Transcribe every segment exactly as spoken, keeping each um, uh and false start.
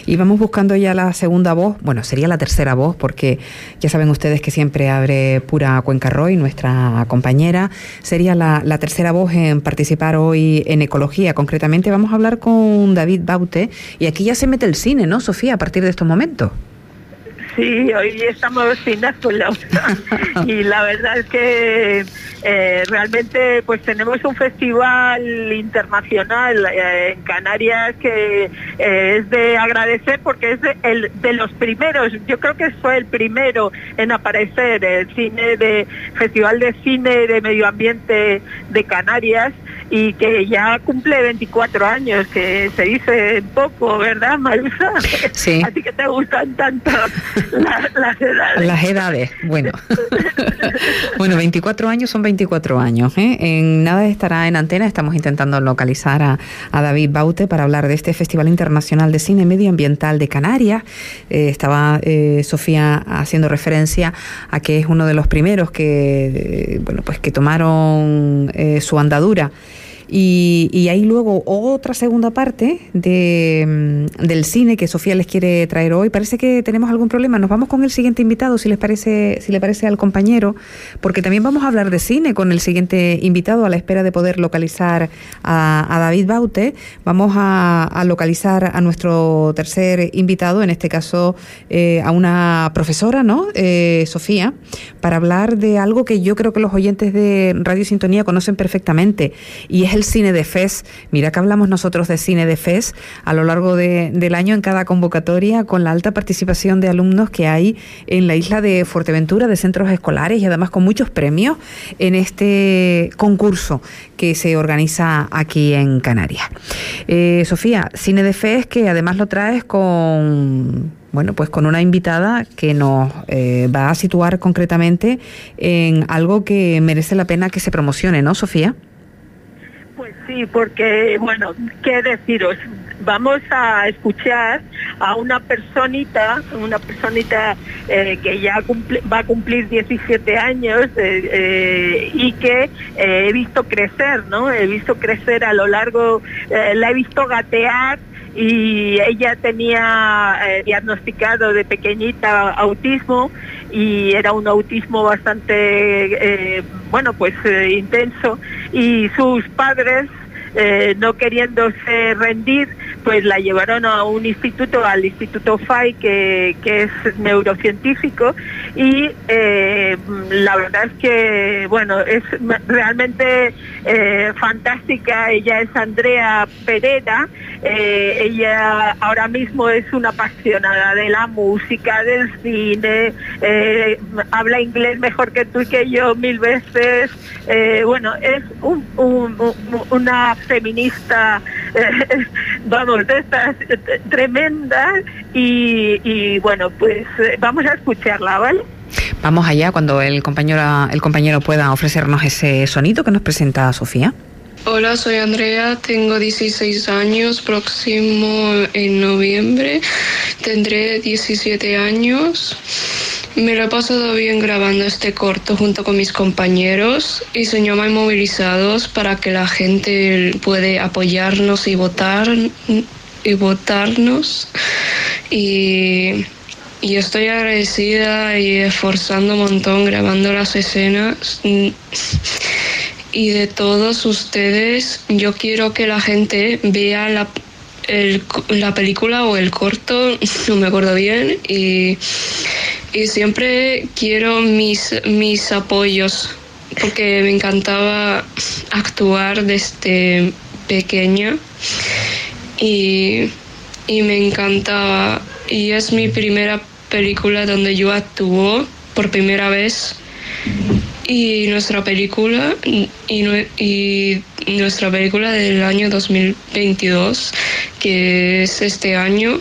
Y vamos buscando ya la segunda voz, bueno, sería la tercera voz, porque ya saben ustedes que siempre abre Pura Cuenca Roy, nuestra compañera. Sería la, la tercera voz en participar hoy en Ecología. Concretamente vamos a hablar con David Baute, y aquí ya se mete el cine, ¿no, Sofía, a partir de estos momentos? Sí, hoy estamos cinéfilos y la verdad es que eh, realmente pues tenemos un festival internacional eh, en Canarias que eh, es de agradecer porque es de, el, de los primeros, yo creo que fue el primero en aparecer el cine de Festival de Cine de Medio Ambiente de Canarias, y que ya cumple veinticuatro años, que se dice poco, ¿verdad, Marusa? Sí. A ti que te gustan tanto la, las edades. Las edades, bueno. Bueno, veinticuatro años son veinticuatro años, ¿eh? En nada estará en antena. Estamos intentando localizar a, a David Baute para hablar de este Festival Internacional de Cine Medioambiental de Canarias. Eh, estaba eh, Sofía haciendo referencia a que es uno de los primeros que, eh, bueno, pues que tomaron eh, su andadura. Y, y hay luego otra segunda parte de, del cine que Sofía les quiere traer hoy. Parece que tenemos algún problema. Nos vamos con el siguiente invitado, si les parece, si le parece al compañero, porque también vamos a hablar de cine con el siguiente invitado, a la espera de poder localizar a, a David Baute. Vamos a, a localizar a nuestro tercer invitado, en este caso eh, a una profesora, ¿no? Eh, Sofía, para hablar de algo que yo creo que los oyentes de Radio Sintonía conocen perfectamente, y es el cine de Fes. Mira que hablamos nosotros de cine de Fes a lo largo de, del año en cada convocatoria, con la alta participación de alumnos que hay en la isla de Fuerteventura, de centros escolares, y además con muchos premios en este concurso que se organiza aquí en Canarias. Eh, Sofía, cine de Fes, que además lo traes con... bueno, pues con una invitada que nos eh, va a situar concretamente en algo que merece la pena que se promocione, ¿no, Sofía? Pues sí, porque, bueno, qué deciros, vamos a escuchar a una personita, una personita eh, que ya cumple, va a cumplir diecisiete años eh, eh, y que eh, he visto crecer, ¿no? He visto crecer a lo largo, eh, la he visto gatear, y ella tenía eh, diagnosticado de pequeñita autismo, y era un autismo bastante, eh, bueno, pues eh, intenso, y sus padres, eh, no queriéndose rendir, pues la llevaron a un instituto, al Instituto F A I, que, que es neurocientífico, y eh, la verdad es que, bueno, es realmente eh, fantástica. Ella es Andrea Pereda. Eh, ella ahora mismo es una apasionada de la música, del cine, eh, habla inglés mejor que tú y que yo mil veces. Eh, bueno, es un, un, un, una feminista, eh, vamos, de estas tremendas, y, y bueno, pues eh, vamos a escucharla, ¿vale? Vamos allá cuando el compañero, el compañero pueda ofrecernos ese sonido que nos presenta Sofía. Hola, soy Andrea, tengo dieciséis años, próximo en noviembre tendré diecisiete años. Me lo he pasado bien grabando este corto junto con mis compañeros y se llama Inmovilizados, para que la gente puede apoyarnos y votar y votarnos. Y, y estoy agradecida y esforzando un montón grabando las escenas. Y de todos ustedes, yo quiero que la gente vea la, el, la película o el corto, no me acuerdo bien, y, y siempre quiero mis, mis apoyos, porque me encantaba actuar desde pequeña, y, y me encantaba, y es mi primera película donde yo actúo por primera vez. Y nuestra película y, y nuestra película del año dos mil veintidós, que es este año,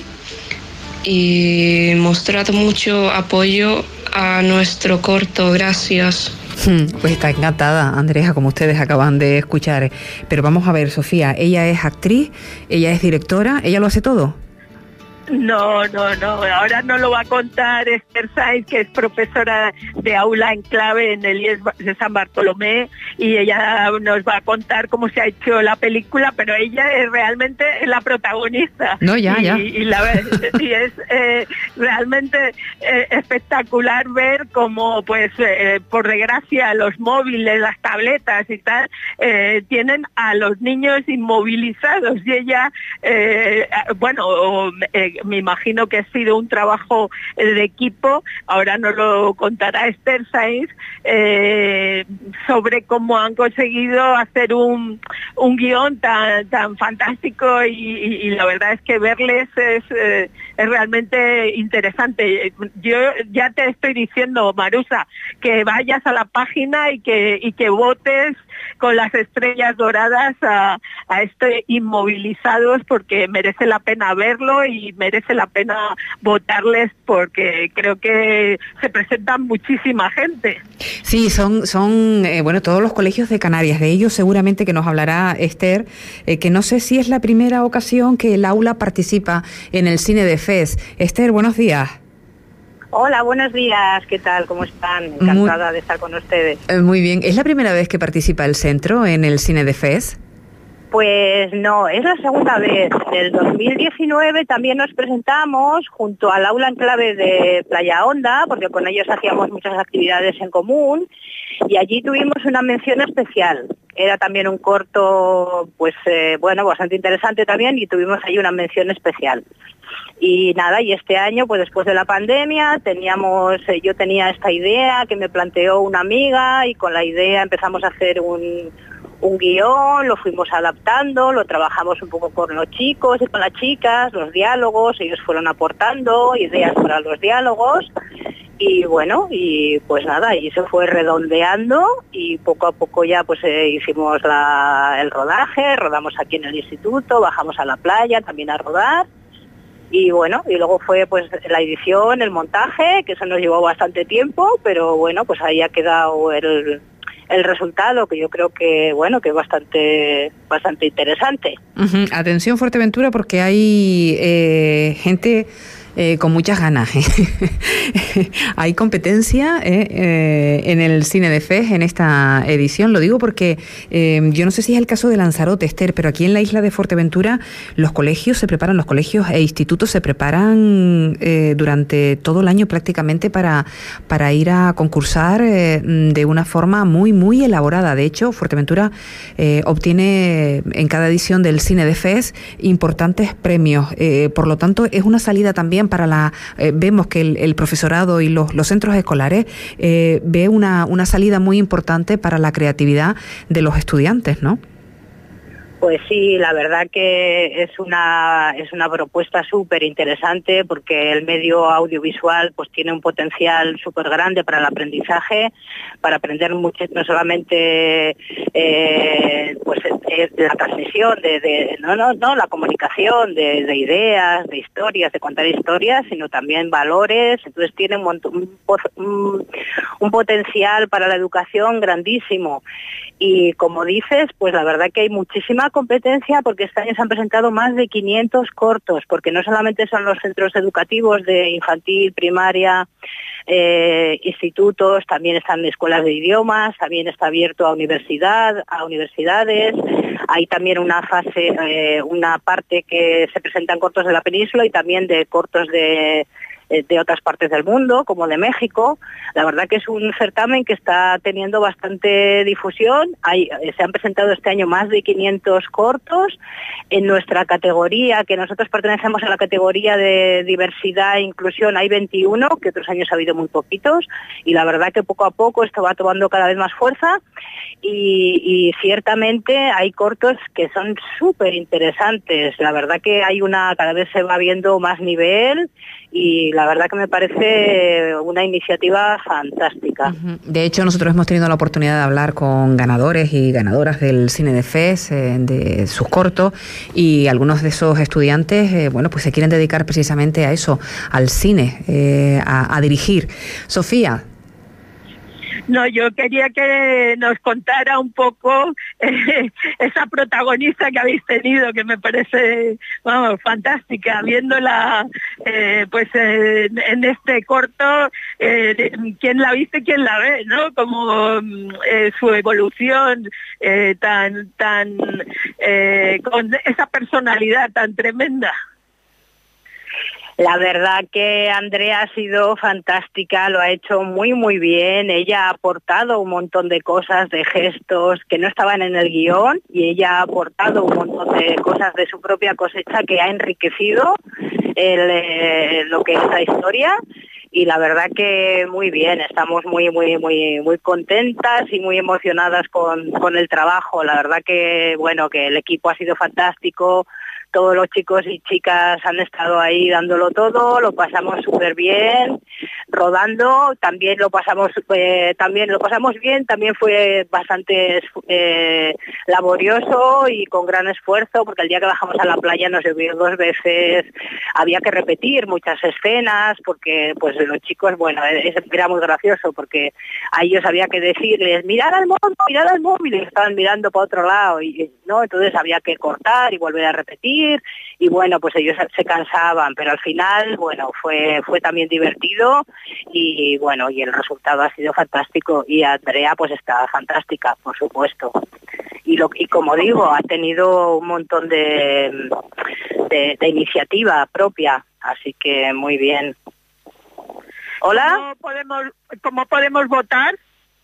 y mostrado mucho apoyo a nuestro corto. Gracias. Pues está encantada, Andrea, como ustedes acaban de escuchar. Pero vamos a ver, Sofía, ella es actriz, ella es directora, ella lo hace todo. No, no, no. Ahora no lo va a contar Esther Sainz, que es profesora de aula en clave en el I E S de San Bartolomé, y ella nos va a contar cómo se ha hecho la película, pero ella es realmente la protagonista. No, ya, y, ya. Y, la, y es eh, realmente eh, espectacular ver cómo, pues, eh, por desgracia, los móviles, las tabletas y tal, eh, tienen a los niños inmovilizados. Y ella, eh, bueno, eh, me imagino que ha sido un trabajo de equipo, ahora nos lo contará Esther Sainz, eh, sobre cómo han conseguido hacer un, un guión tan, tan fantástico y, y, y la verdad es que verles es, eh, es realmente interesante. Yo ya te estoy diciendo, Marusa, que vayas a la página y que, y que votes con las estrellas doradas a, a este Inmovilizados, porque merece la pena verlo y merece la pena votarles, porque creo que se presentan muchísima gente. Sí, son, son eh, bueno, todos los colegios de Canarias. De ellos seguramente que nos hablará Esther, eh, que no sé si es la primera ocasión que el aula participa en el Cine de Fez. Esther, buenos días. Hola, buenos días. ¿Qué tal? ¿Cómo están? Encantada muy, de estar con ustedes. Eh, muy bien. ¿Es la primera vez que participa el centro en el Cine de Fez? Pues no, es la segunda vez. En el dos mil diecinueve también nos presentamos junto al aula en clave de Playa Honda, porque con ellos hacíamos muchas actividades en común, y allí tuvimos una mención especial. Era también un corto, pues eh, bueno, bastante interesante también, y tuvimos ahí una mención especial. Y nada, y este año, pues después de la pandemia, teníamos, eh, yo tenía esta idea que me planteó una amiga, y con la idea empezamos a hacer un, un guión, lo fuimos adaptando, lo trabajamos un poco con los chicos y con las chicas, los diálogos, ellos fueron aportando ideas para los diálogos, y bueno, y pues nada, y se fue redondeando, y poco a poco ya pues eh, hicimos la, el rodaje, rodamos aquí en el instituto, bajamos a la playa también a rodar. Y bueno, y luego fue pues la edición, el montaje, que eso nos llevó bastante tiempo, pero bueno, pues ahí ha quedado el, el resultado, que yo creo que bueno, que es bastante, bastante interesante. Uh-huh. Atención Fuerteventura, porque hay eh, gente Eh, con muchas ganas. ¿eh? Hay competencia eh, eh, en el Cine de Fez en esta edición. Lo digo porque eh, yo no sé si es el caso de Lanzarote, Esther, pero aquí en la isla de Fuerteventura los colegios se preparan, los colegios e institutos se preparan eh, durante todo el año prácticamente para, para ir a concursar eh, de una forma muy, muy elaborada. De hecho, Fuerteventura eh, obtiene en cada edición del Cine de Fez importantes premios. Eh, por lo tanto, es una salida también para la, eh, vemos que el, el profesorado y los, los centros escolares eh, ve una, una salida muy importante para la creatividad de los estudiantes, ¿no? Pues sí, la verdad que es una es una propuesta súper interesante, porque el medio audiovisual pues tiene un potencial súper grande para el aprendizaje, para aprender mucho, no solamente eh, pues eh, la transmisión de, de no no no la comunicación de, de ideas, de historias, de contar historias, sino también valores. Entonces tiene un, un, un, un potencial para la educación grandísimo. Y como dices, pues la verdad que hay muchísima competencia, porque este año se han presentado más de quinientos cortos, porque no solamente son los centros educativos de infantil, primaria, eh, institutos, también están escuelas de idiomas, también está abierto a universidad, a universidades. Hay también una fase, eh, una parte que se presentan cortos de la península y también de cortos de de otras partes del mundo, como de México. La verdad que es un certamen que está teniendo bastante difusión. Hay, se han presentado este año más de quinientos cortos. En nuestra categoría, que nosotros pertenecemos a la categoría de diversidad e inclusión, hay veintiuno, que otros años ha habido muy poquitos, y la verdad que poco a poco esto va tomando cada vez más fuerza, y, y ciertamente hay cortos que son súper interesantes. La verdad que hay una, cada vez se va viendo más nivel, y la verdad que me parece una iniciativa fantástica. De hecho, nosotros hemos tenido la oportunidad de hablar con ganadores y ganadoras del Cine de Fez, eh, de sus cortos, y algunos de esos estudiantes, eh, bueno, pues se quieren dedicar precisamente a eso, al cine, eh, a, a dirigir. Sofía. No, yo quería que nos contara un poco eh, esa protagonista que habéis tenido, que me parece, vamos, fantástica, viéndola eh, pues eh, en este corto, eh, quién la viste, quién la ve, ¿no? Como eh, su evolución eh, tan, tan, eh, con esa personalidad tan tremenda. La verdad que Andrea ha sido fantástica, lo ha hecho muy muy bien, ella ha aportado un montón de cosas, de gestos que no estaban en el guión y ella ha aportado un montón de cosas de su propia cosecha que ha enriquecido el, eh, lo que es la historia. Y la verdad que muy bien, estamos muy muy muy muy contentas y muy emocionadas con, con el trabajo. La verdad que bueno, que el equipo ha sido fantástico, todos los chicos y chicas han estado ahí dándolo todo, lo pasamos súper bien, rodando, también lo pasamos eh, también lo pasamos bien, también fue bastante eh, laborioso y con gran esfuerzo, porque el día que bajamos a la playa nos llovió dos veces, había que repetir muchas escenas, porque pues los chicos, bueno, era muy gracioso, porque a ellos había que decirles, mirad al móvil, mirad al móvil, y estaban mirando para otro lado, y no, entonces había que cortar y volver a repetir, y bueno, pues ellos se cansaban, pero al final, bueno, fue fue también divertido y bueno, y el resultado ha sido fantástico y Andrea pues está fantástica, por supuesto. Y lo y como digo, ha tenido un montón de, de, de iniciativa propia, así que muy bien. ¿Hola? ¿Cómo podemos, cómo podemos votar?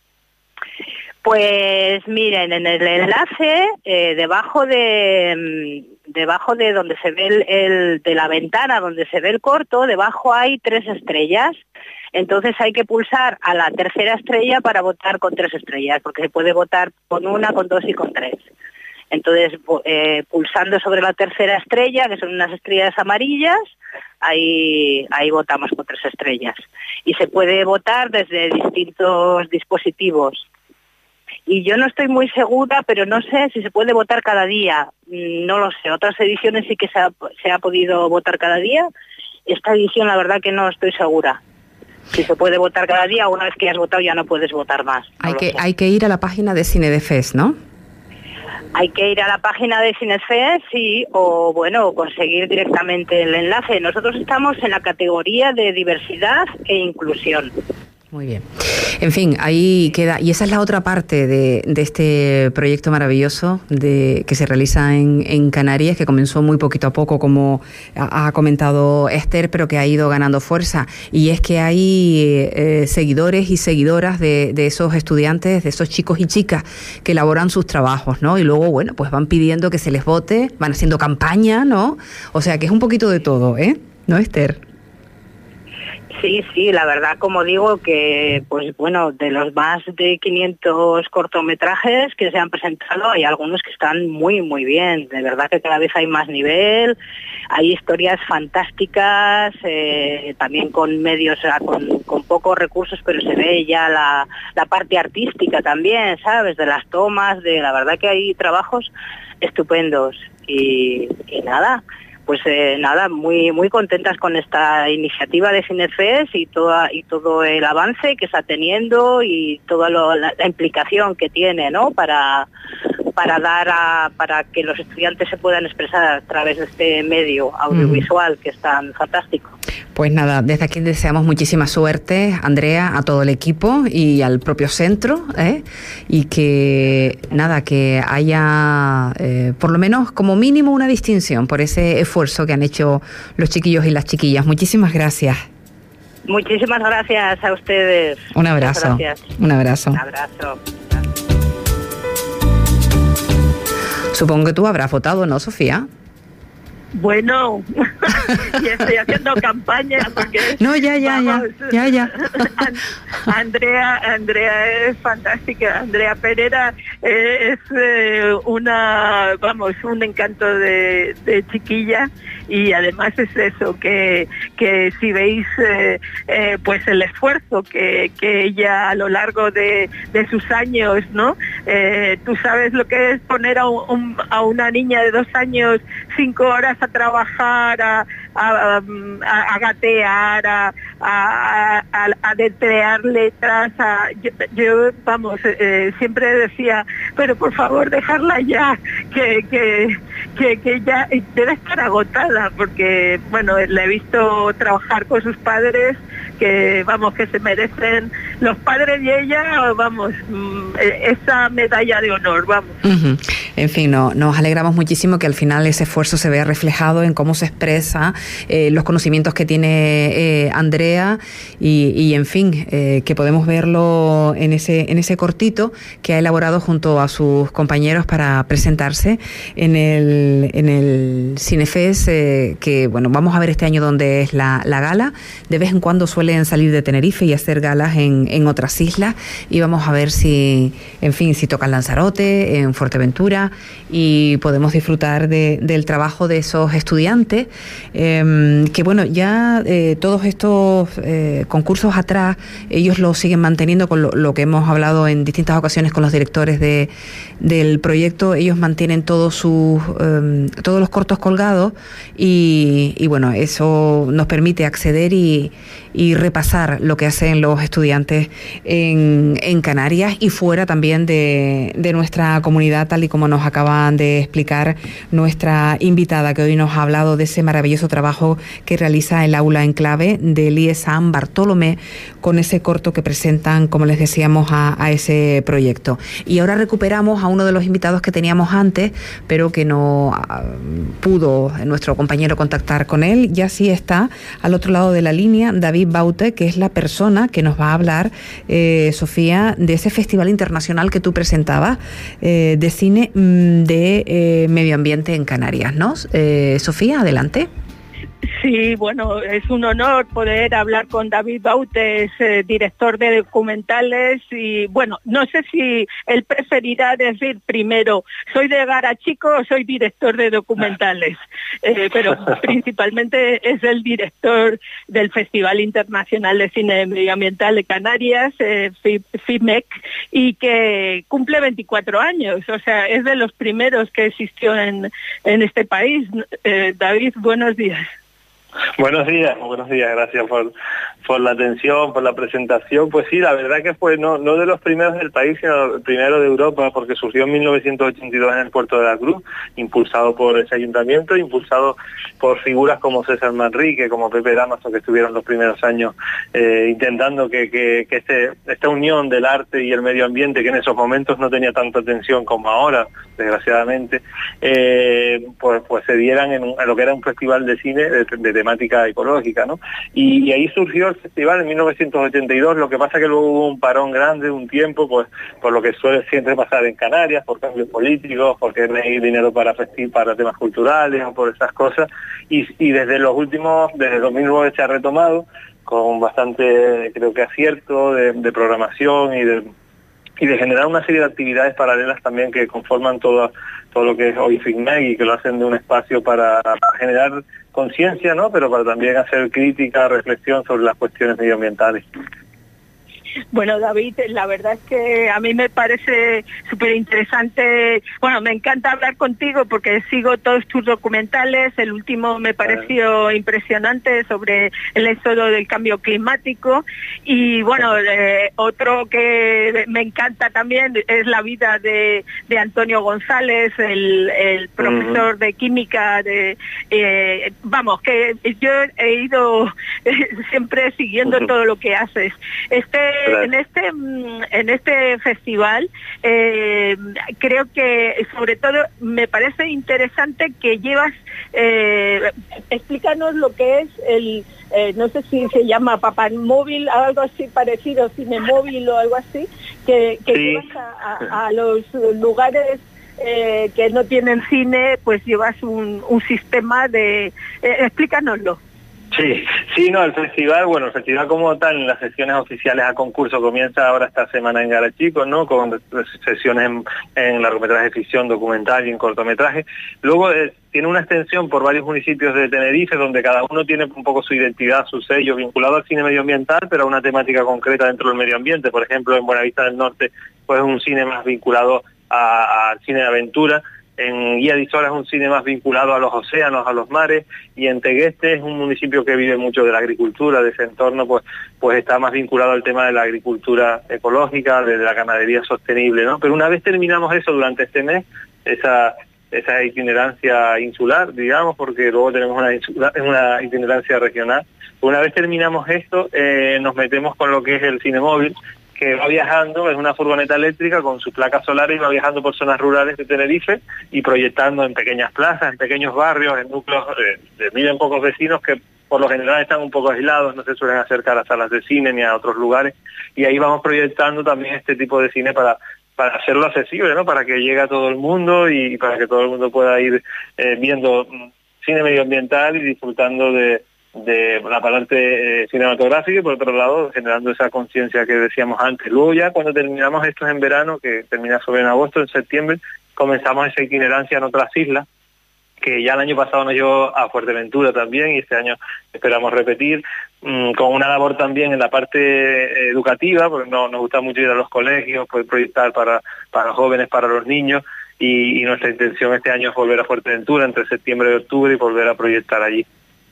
Pues miren, en el enlace, eh, debajo de debajo de donde se ve el, el de la ventana donde se ve el corto, debajo hay tres estrellas. Entonces hay que pulsar a la tercera estrella para votar con tres estrellas, porque se puede votar con una, con dos y con tres. Entonces, eh, pulsando sobre la tercera estrella, que son unas estrellas amarillas, ahí, ahí votamos con tres estrellas. Y se puede votar desde distintos dispositivos. Y yo no estoy muy segura, pero no sé si se puede votar cada día. No lo sé. Otras ediciones sí que se ha, se ha podido votar cada día. Esta edición, la verdad que no estoy segura. Si se puede votar cada día, una vez que has votado ya no puedes votar más. No hay, que, hay que ir a la página de Cinedefes, ¿no? Hay que ir a la página de Cinefes, sí, o bueno, conseguir directamente el enlace. Nosotros estamos en la categoría de diversidad e inclusión. Muy bien. En fin, ahí queda. Y esa es la otra parte de, de este proyecto maravilloso de, que se realiza en, en Canarias, que comenzó muy poquito a poco, como ha, ha comentado Esther, pero que ha ido ganando fuerza. Y es que hay eh, seguidores y seguidoras de, de esos estudiantes, de esos chicos y chicas que elaboran sus trabajos, ¿no? Y luego, bueno, pues van pidiendo que se les vote, van haciendo campaña, ¿no? O sea, que es un poquito de todo, ¿eh? ¿No, Esther? Sí, sí, la verdad, como digo, que pues bueno, de los más de quinientos cortometrajes que se han presentado, hay algunos que están muy, muy bien. De verdad que cada vez hay más nivel, hay historias fantásticas, eh, también con medios, con, con pocos recursos, pero se ve ya la, la parte artística también, ¿sabes? De las tomas, de la verdad que hay trabajos estupendos. Y, y nada... Pues eh, nada, muy muy contentas con esta iniciativa de Cinefes y toda y todo el avance que está teniendo y toda lo, la, la implicación que tiene, ¿no? Para para dar a, para que los estudiantes se puedan expresar a través de este medio audiovisual mm. que es tan fantástico. Pues nada, desde aquí deseamos muchísima suerte, Andrea, a todo el equipo y al propio centro, ¿eh? Y que nada, que haya eh, por lo menos como mínimo una distinción por ese esfuerzo que han hecho los chiquillos y las chiquillas. Muchísimas gracias. Muchísimas gracias a ustedes. Un abrazo. Un abrazo. Un abrazo. Supongo que tú habrás votado, ¿no, Sofía? Bueno, y estoy haciendo campaña porque... No, ya, ya, vamos, ya, ya, ya. Andrea, Andrea es fantástica. Andrea Pereira es eh, una, vamos, un encanto de, de chiquilla, y además es eso, que, que si veis eh, eh, pues el esfuerzo que, que ella a lo largo de, de sus años, ¿no? Eh, tú sabes lo que es poner a, un, a una niña de dos años cinco horas a trabajar, a, a, a, a gatear, a, a, a, a deletrear letras. A, yo, yo, vamos, eh, siempre decía, pero por favor dejarla ya, que, que, que, que ya debe estar agotada, porque, bueno, la he visto trabajar con sus padres, que vamos, que se merecen los padres y ella, vamos, esa medalla de honor, vamos. Uh-huh. En fin, no, nos alegramos muchísimo que al final ese esfuerzo se vea reflejado en cómo se expresa, eh, los conocimientos que tiene eh, Andrea y, y en fin, eh, que podemos verlo en ese, en ese cortito que ha elaborado junto a sus compañeros para presentarse en el, en el Cinefest, eh, que bueno, vamos a ver este año dónde es la, la gala. De vez en cuando suelen salir de Tenerife y hacer galas en, en otras islas, y vamos a ver si, en fin, si tocan Lanzarote, en Fuerteventura, y podemos disfrutar de, del trabajo de esos estudiantes, eh, que bueno, ya eh, todos estos eh, concursos atrás, ellos lo siguen manteniendo con lo, lo que hemos hablado en distintas ocasiones con los directores de, del proyecto. Ellos mantienen todos sus eh, todos los cortos colgados, y, y bueno, eso nos permite acceder y, y repasar lo que hacen los estudiantes en, en Canarias y fuera también de, de nuestra comunidad, tal y como nos acaban de explicar nuestra invitada, que hoy nos ha hablado de ese maravilloso trabajo que realiza el Aula Enclave del I E San Bartolomé, con ese corto que presentan, como les decíamos, a, a ese proyecto. Y ahora recuperamos a uno de los invitados que teníamos antes, pero que no uh, pudo nuestro compañero contactar con él. Ya sí está al otro lado de la línea David Baute, que es la persona que nos va a hablar, eh, Sofía, de ese festival internacional que tú presentabas, eh, de cine de eh, medio ambiente en Canarias, ¿no? Eh, Sofía, adelante. Sí, bueno, es un honor poder hablar con David Baute, es eh, director de documentales, y bueno, no sé si él preferirá decir primero, soy de Garachico o soy director de documentales, eh, pero principalmente es el director del Festival Internacional de Cine Medioambiental de Canarias, eh, FIMEC, y que cumple veinticuatro años, o sea, es de los primeros que existió en, en este país. Eh, David, buenos días. Buenos días, buenos días, gracias por, por la atención, por la presentación. Pues sí, la verdad que fue no, no de los primeros del país, sino el primero de Europa, porque surgió en mil novecientos ochenta y dos en el Puerto de la Cruz, impulsado por ese ayuntamiento, impulsado por figuras como César Manrique, como Pepe Damaso, que estuvieron los primeros años eh, intentando que, que, que este, esta unión del arte y el medio ambiente, que en esos momentos no tenía tanta atención como ahora, desgraciadamente, eh, pues, pues se dieran en, un, en lo que era un festival de cine de, de temática ecológica, ¿no? Y, y ahí surgió el festival en mil novecientos ochenta y dos, lo que pasa que luego hubo un parón grande, un tiempo, pues por lo que suele siempre pasar en Canarias, por cambios políticos, porque no hay dinero para festi- para temas culturales o por esas cosas, y, y desde los últimos, desde dos mil nueve se ha retomado, con bastante, creo que acierto de, de programación y de y de generar una serie de actividades paralelas también que conforman todo, todo lo que es hoy FIMEC, y que lo hacen de un espacio para, para generar conciencia, ¿no? Pero para también hacer crítica, reflexión sobre las cuestiones medioambientales. Bueno, David, la verdad es que a mí me parece súper interesante. Bueno, me encanta hablar contigo porque sigo todos tus documentales. El último me pareció impresionante sobre el éxodo del cambio climático. Y bueno, eh, otro que me encanta también es la vida de, de Antonio González, el, el profesor de química. De, eh, vamos, que yo he ido eh, siempre siguiendo todo lo que haces. Este En este en este festival eh, creo que sobre todo me parece interesante que llevas, eh, explícanos lo que es el, eh, no sé si se llama Papamóvil, algo así parecido, Cinemóvil o algo así, que, que sí. Llevas a, a, a los lugares eh, que no tienen cine, pues llevas un, un sistema de... Eh, explícanoslo. Sí, sí, no, el festival, bueno, el festival como tal, en las sesiones oficiales a concurso comienza ahora esta semana en Garachico, ¿no? Con sesiones en, en largometraje de ficción, documental y en cortometraje. Luego eh, tiene una extensión por varios municipios de Tenerife, donde cada uno tiene un poco su identidad, su sello, vinculado al cine medioambiental, pero a una temática concreta dentro del medio ambiente. Por ejemplo, en Buenavista del Norte, pues un cine más vinculado al cine de aventura. en Guía de Isora es un cine más vinculado a los océanos, a los mares, y en Tegueste es un municipio que vive mucho de la agricultura, de ese entorno, pues pues está más vinculado al tema de la agricultura ecológica, de la ganadería sostenible, ¿no? Pero una vez terminamos eso durante este mes, esa esa itinerancia insular, digamos, porque luego tenemos una, insula, una itinerancia regional, una vez terminamos esto, eh, nos metemos con lo que es el cine móvil, que va viajando, es una furgoneta eléctrica con sus placas solares y va viajando por zonas rurales de Tenerife y proyectando en pequeñas plazas, en pequeños barrios, en núcleos de, de mil en pocos vecinos que por lo general están un poco aislados, no se suelen acercar a salas de cine ni a otros lugares, y ahí vamos proyectando también este tipo de cine para para hacerlo accesible, ¿no? Para que llegue a todo el mundo y para que todo el mundo pueda ir eh, viendo cine medioambiental y disfrutando de de la parte eh, cinematográfica y por otro lado generando esa conciencia que decíamos antes. Luego ya cuando terminamos esto en verano, que termina sobre en agosto, en septiembre, comenzamos esa itinerancia en otras islas, que ya el año pasado nos llevó a Fuerteventura también y este año esperamos repetir, mmm, con una labor también en la parte eh, educativa, porque no, nos gusta mucho ir a los colegios, poder proyectar para, para los jóvenes, para los niños, y, y nuestra intención este año es volver a Fuerteventura entre septiembre y octubre y volver a proyectar allí.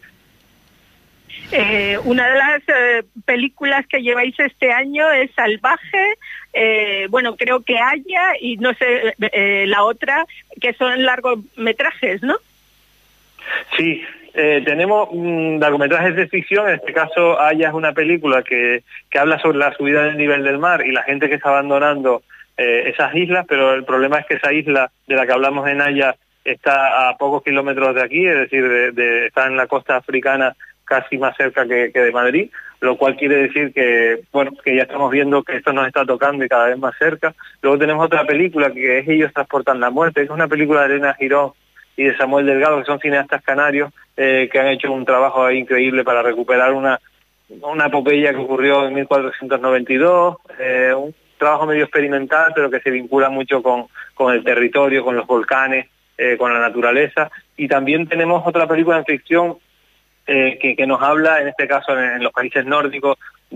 Eh, una de las eh, películas que lleváis este año es Salvaje, eh, bueno, creo que Haya y no sé, eh, la otra, que son largometrajes, ¿no? Sí, eh, tenemos mm, largometrajes de ficción, en este caso Haya es una película que, que habla sobre la subida del nivel del mar y la gente que está abandonando eh, esas islas, pero el problema es que esa isla de la que hablamos en Haya está a pocos kilómetros de aquí, es decir, de, de, está en la costa africana, casi más cerca que, que de Madrid, lo cual quiere decir que, bueno, que ya estamos viendo que esto nos está tocando y cada vez más cerca. Luego tenemos otra película que es Ellos transportan la muerte, que es una película de Elena Girón y de Samuel Delgado, que son cineastas canarios, eh, que han hecho un trabajo ahí increíble para recuperar una, una epopeya que ocurrió en mil cuatrocientos noventa y dos, eh, un trabajo medio experimental, pero que se vincula mucho con, con el territorio, con los volcanes, eh, con la naturaleza. Y también tenemos otra película en ficción Eh, que, que nos habla, en este caso en, en los países nórdicos,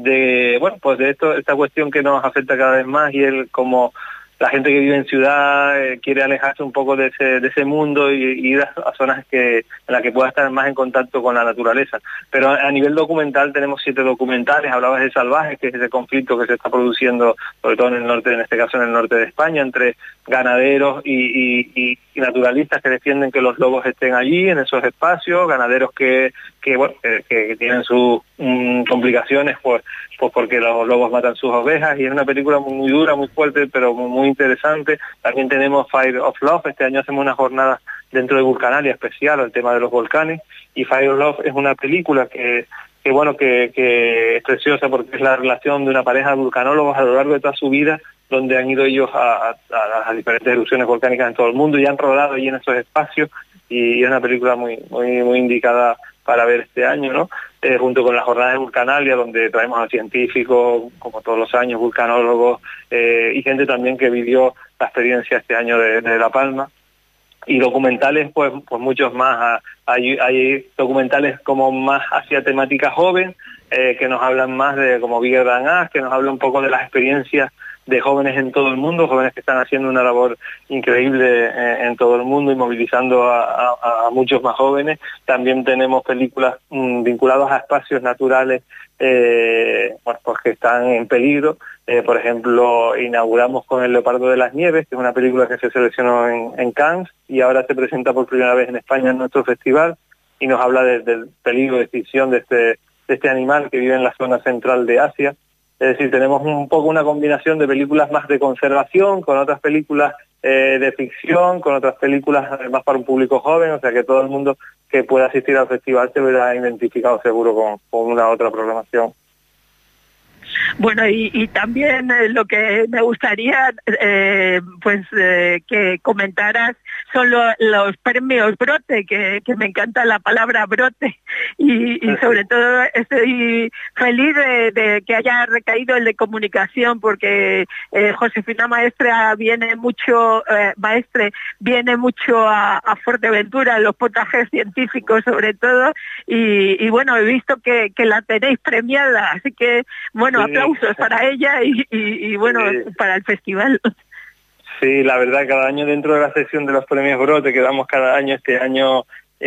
de bueno pues de esto esta cuestión que nos afecta cada vez más, y el como la gente que vive en ciudad eh, quiere alejarse un poco de ese de ese mundo y, y ir a, a zonas que en las que pueda estar más en contacto con la naturaleza. Pero a, a nivel documental tenemos siete documentales. Hablabas de Salvaje, que es ese conflicto que se está produciendo sobre todo en el norte, en este caso en el norte de España, entre ganaderos y, y, y, y naturalistas que defienden que los lobos estén allí en esos espacios, ganaderos que que bueno que, que tienen sus um, complicaciones pues pues porque los lobos matan sus ovejas, y es una película muy, muy dura, muy fuerte, pero muy, muy interesante. También tenemos Fire of Love. Este año hacemos una jornada dentro de Vulcanalia especial al tema de los volcanes, y Fire of Love es una película que que bueno que, que es preciosa porque es la relación de una pareja de vulcanólogos a lo largo de toda su vida, donde han ido ellos a, a, a las diferentes erupciones volcánicas en todo el mundo y han rodado allí en esos espacios, y es una película muy muy muy indicada para ver este año, ¿no? Eh, junto con la jornada de Vulcanalia, donde traemos a científicos, como todos los años, vulcanólogos, eh, y gente también que vivió la experiencia este año de, de La Palma. Y documentales, pues pues muchos más. Hay, hay documentales como más hacia temática joven, eh, que nos hablan más de, como Bigger Than Us, que nos habla un poco de las experiencias de jóvenes en todo el mundo, jóvenes que están haciendo una labor increíble en, en todo el mundo y movilizando a, a, a muchos más jóvenes. También tenemos películas mmm, vinculadas a espacios naturales eh, bueno, pues que están en peligro. Eh, por ejemplo, inauguramos con El Leopardo de las Nieves, que es una película que se seleccionó en, en Cannes y ahora se presenta por primera vez en España en nuestro festival, y nos habla de, del peligro de extinción de este, de este animal que vive en la zona central de Asia. Es decir, tenemos un poco una combinación de películas más de conservación, con otras películas eh, de ficción, con otras películas más para un público joven, o sea que todo el mundo que pueda asistir al festival se verá identificado seguro con, con una otra programación. Bueno, y, y también eh, lo que me gustaría eh, pues eh, que comentaras son lo, los premios Brote, que, que me encanta la palabra brote, y, y sobre todo estoy feliz de, de que haya recaído el de comunicación, porque eh, Josefina Maestre viene mucho, eh, Maestre viene mucho a, a Fuerteventura, en los potajes científicos sobre todo, y, y bueno, he visto que, que la tenéis premiada, así que bueno, sí. Aplausos para ella y, y, y bueno, sí. Para el festival. Sí, la verdad, cada año dentro de la sección de los premios Brote, que damos cada año, este año,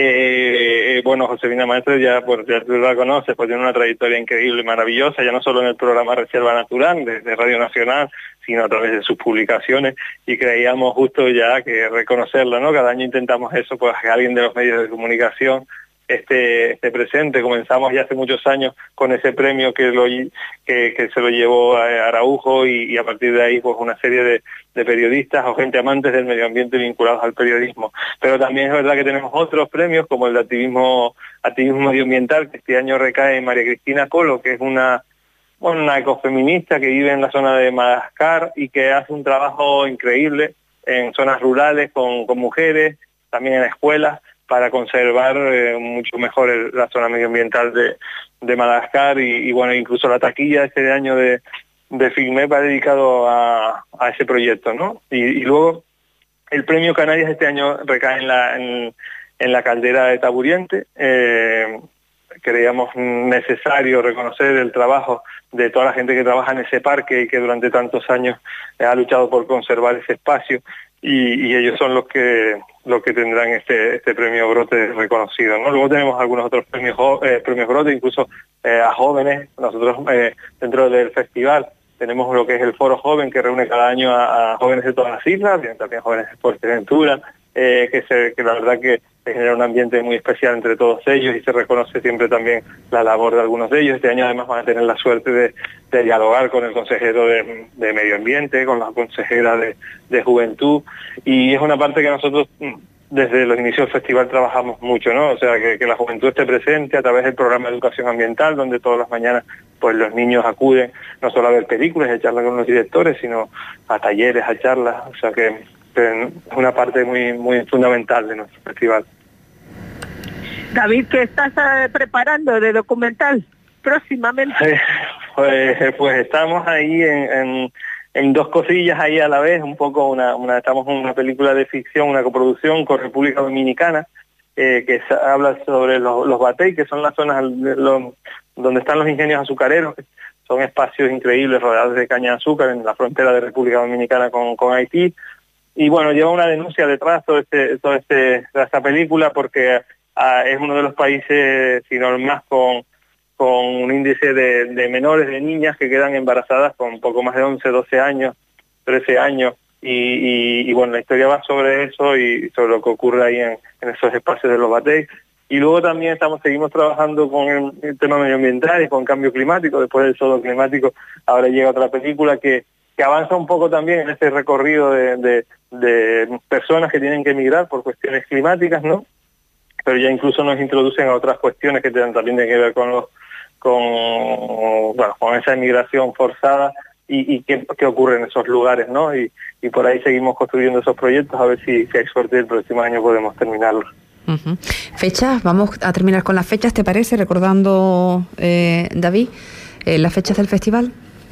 eh, bueno, Josefina Maestre ya, pues, ya tú la conoces, pues tiene una trayectoria increíble y maravillosa, ya no solo en el programa Reserva Natural de, de Radio Nacional, sino a través de sus publicaciones, y creíamos justo ya que reconocerla, ¿no? Cada año intentamos eso, pues que alguien de los medios de comunicación esté, esté presente. Comenzamos ya hace muchos años con ese premio que lo que, que se lo llevó a Araujo, y, y a partir de ahí pues una serie de, de periodistas o gente amantes del medio ambiente vinculados al periodismo. Pero también es verdad que tenemos otros premios como el de activismo, activismo medioambiental, que este año recae en María Cristina Colo, que es una bueno, una ecofeminista que vive en la zona de Madagascar y que hace un trabajo increíble en zonas rurales con, con mujeres, también en escuelas, para conservar eh, mucho mejor el, la zona medioambiental de, de Madagascar, y, y bueno, incluso la taquilla este año de, de FIGMEP ha dedicado a, a ese proyecto, ¿no? Y, y luego el premio Canarias este año recae en la, en, en la caldera de Taburiente. Eh, creíamos necesario reconocer el trabajo de toda la gente que trabaja en ese parque y que durante tantos años ha luchado por conservar ese espacio, y, y ellos son los que los que tendrán este este premio Brote reconocido, ¿no? Luego tenemos algunos otros premios eh, premios Brote, incluso eh, a jóvenes. Nosotros eh, dentro del festival tenemos lo que es el Foro Joven, que reúne cada año a, a jóvenes de todas las islas, tienen también jóvenes de Fuerteventura, eh, que, se, que la verdad que se genera un ambiente muy especial entre todos ellos, y se reconoce siempre también la labor de algunos de ellos. Este año además van a tener la suerte de, de dialogar con el consejero de, de Medio Ambiente, con la consejera de, de Juventud, y es una parte que nosotros desde los inicios del festival trabajamos mucho, ¿no? O sea, que, que la juventud esté presente a través del programa de educación ambiental, donde todas las mañanas pues los niños acuden no solo a ver películas y a charlar con los directores, sino a talleres, a charlas. O sea que es una parte muy muy fundamental de nuestro festival. David, ¿qué estás eh, preparando de documental próximamente? Eh, pues, pues estamos ahí en, en, en dos cosillas ahí a la vez, un poco una, una estamos en una película de ficción, una coproducción con República Dominicana, eh, que habla sobre los, los batey, que son las zonas los, donde están los ingenios azucareros, que son espacios increíbles rodeados de caña de azúcar en la frontera de República Dominicana con, con Haití. Y bueno, lleva una denuncia detrás todo este, todo este, toda esta película, porque uh, es uno de los países, si no el más, con, con un índice de, de menores, de niñas que quedan embarazadas con poco más de once, doce años, trece años. Y, y, y bueno, la historia va sobre eso y sobre lo que ocurre ahí en, en esos espacios de los batey. Y luego también estamos seguimos trabajando con el, el tema medioambiental y con cambio climático. Después del Sodo Climático, ahora llega otra película que que avanza un poco también en este recorrido de, de, de personas que tienen que emigrar por cuestiones climáticas, ¿no? Pero ya incluso nos introducen a otras cuestiones que también tienen que ver con los, con, bueno, con esa emigración forzada y, y qué, qué ocurre en esos lugares, ¿no? Y, y por ahí seguimos construyendo esos proyectos, a ver si, si hay suerte el próximo año podemos terminarlos. Uh-huh. Fechas, vamos a terminar con las fechas, ¿te parece? Recordando, eh, David, eh, las fechas del festival.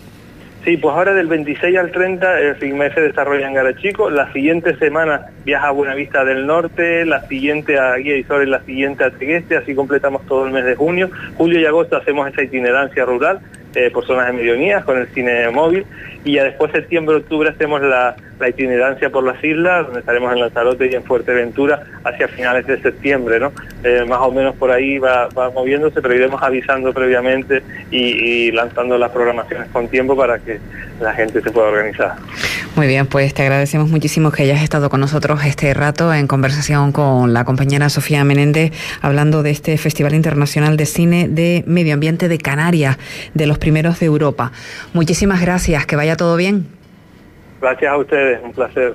Sí, pues ahora del veintiséis al treinta el FIGMEP se desarrolla en Garachico, la siguiente semana viaja a Buenavista del Norte, la siguiente a Guía y Sores, la siguiente a Tegueste, así completamos todo el mes de junio. Julio y agosto hacemos esa itinerancia rural eh, por zonas de medianías con el cine móvil, y ya después septiembre, octubre hacemos la, la itinerancia por las islas, donde estaremos en Lanzarote y en Fuerteventura hacia finales de septiembre, ¿no? Eh, más o menos por ahí va, va moviéndose, pero iremos avisando previamente y, y lanzando las programaciones con tiempo para que la gente se pueda organizar. Muy bien, pues te agradecemos muchísimo que hayas estado con nosotros este rato en conversación con la compañera Sofía Menéndez, hablando de este Festival Internacional de Cine de Medio Ambiente de Canarias, de los primeros de Europa. Muchísimas gracias, que vaya todo bien. Gracias a ustedes, un placer.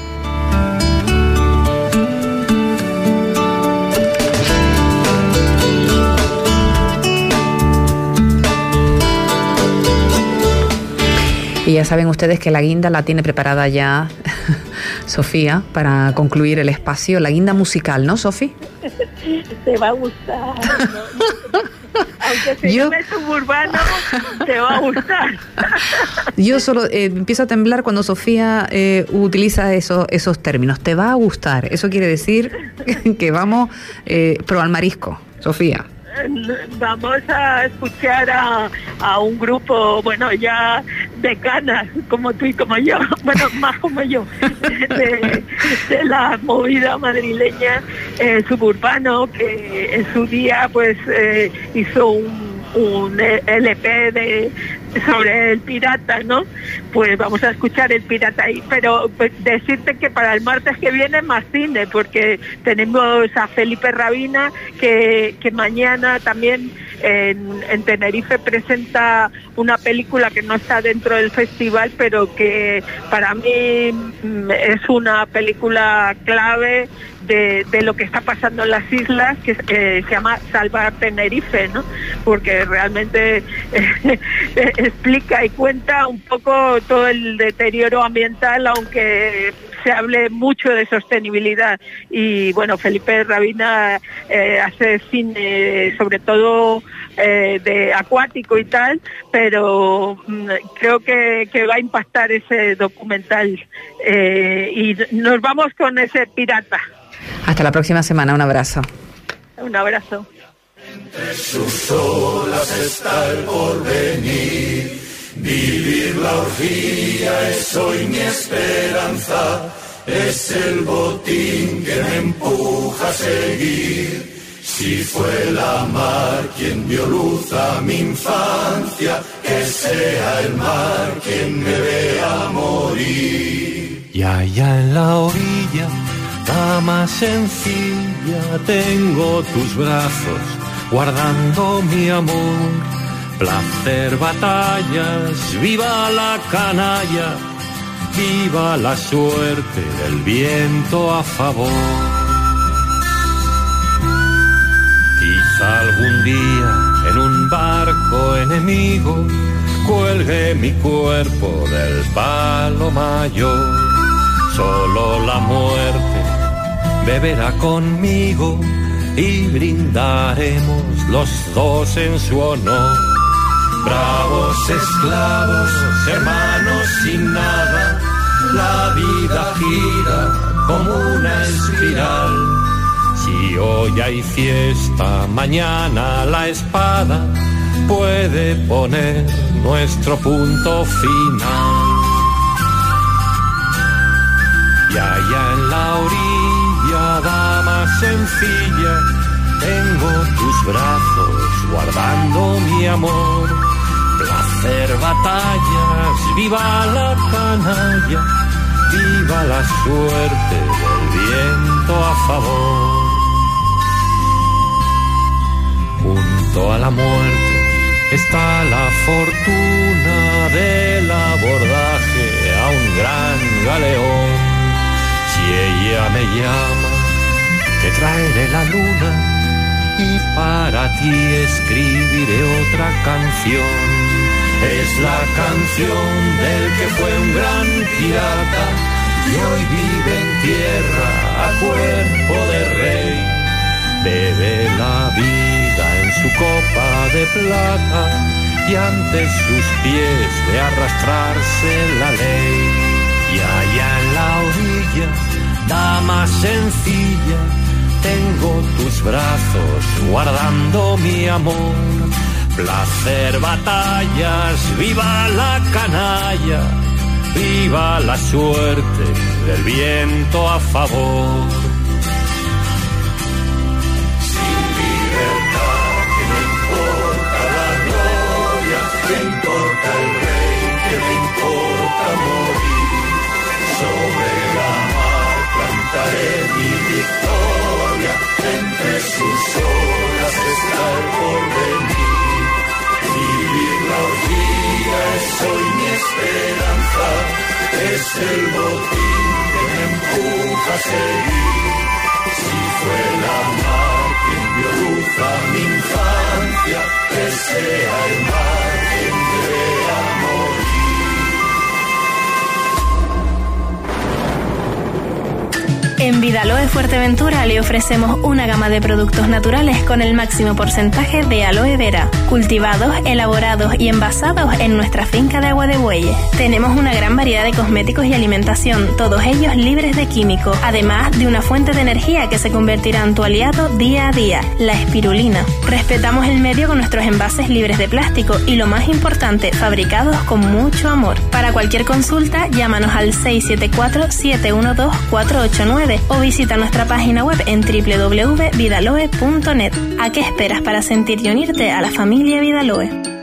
Y ya saben ustedes que la guinda la tiene preparada ya Sofía para concluir el espacio, la guinda musical, ¿no, Sofi? Te va a gustar, ¿no? Aunque se yo, llame suburbano, te va a gustar. Yo solo eh, empiezo a temblar cuando Sofía eh, utiliza eso, esos términos. Te va a gustar. Eso quiere decir que vamos eh, pro al marisco, Sofía. Vamos a escuchar a, a un grupo, bueno, ya de canas, como tú y como yo, bueno, más como yo, de, de la movida madrileña, eh, suburbano, que en su día pues eh, hizo un, un L P de sobre el pirata, ¿no? Pues vamos a escuchar el pirata ahí, pero pues, decirte que para el martes que viene más cine, porque tenemos a Felipe Rabina, que, que mañana también en, en Tenerife presenta una película que no está dentro del festival, pero que para mí es una película clave de, de lo que está pasando en las islas, que eh, se llama Salvar Tenerife, ¿no? Porque realmente eh, explica y cuenta un poco todo el deterioro ambiental, aunque se hable mucho de sostenibilidad. Y bueno, Felipe Rabina eh, hace cine sobre todo eh, de acuático y tal, pero mm, creo que, que va a impactar ese documental. Eh, y nos vamos con ese pirata. Hasta la próxima semana, un abrazo. Un abrazo. Entre sus olas está el porvenir, vivir la orgía es hoy mi esperanza, es el botín que me empuja a seguir. Si fue la mar quien dio luz a mi infancia, que sea el mar quien me vea morir. Y allá en la orilla, dama sencilla, tengo tus brazos guardando mi amor. Placer, batallas, viva la canalla, viva la suerte del viento a favor. Quizá algún día en un barco enemigo cuelgue mi cuerpo del palo mayor. Solo la muerte beberá conmigo y brindaremos los dos en su honor. Bravos esclavos, hermanos sin nada, la vida gira como una espiral. Si hoy hay fiesta, mañana la espada puede poner nuestro punto final. Y allá en la orilla, dama sencilla, tengo tus brazos guardando mi amor. Placer, batallas, viva la canalla, viva la suerte del viento a favor. Junto a la muerte está la fortuna del abordaje a un gran galeón. Si ella me llama, te traeré la luna y para ti escribiré otra canción. Es la canción del que fue un gran pirata y hoy vive en tierra a cuerpo de rey. Bebe la vida en su copa de plata y ante sus pies de arrastrarse la ley. Y allá en la orilla, dama sencilla, tengo tus brazos guardando mi amor. Placer, batallas, viva la canalla, viva la suerte del viento a favor. Sin libertad, que me importa la gloria, que importa el rey, que me importa morir. Sobre la mar cantaré mi victoria, entre sus olas está el porvenir. Vivir la orgía es hoy mi esperanza, es el botín que me empuja a seguir. Si fue la mar quien dio luz a mi infancia, que sea el mar quien me vea morir. Enviar Vidaloe Fuerteventura le ofrecemos una gama de productos naturales con el máximo porcentaje de aloe vera, cultivados, elaborados y envasados en nuestra finca de Agua de Bueyes. Tenemos una gran variedad de cosméticos y alimentación, todos ellos libres de químicos, además de una fuente de energía que se convertirá en tu aliado día a día, la espirulina. Respetamos el medio con nuestros envases libres de plástico y, lo más importante, fabricados con mucho amor. Para cualquier consulta, llámanos al seis siete cuatro, siete uno dos, cuatro ocho nueve o visita nuestra página web en doble u doble u doble u punto vidaloe punto net. ¿A qué esperas para sentir y unirte a la familia Vidaloe?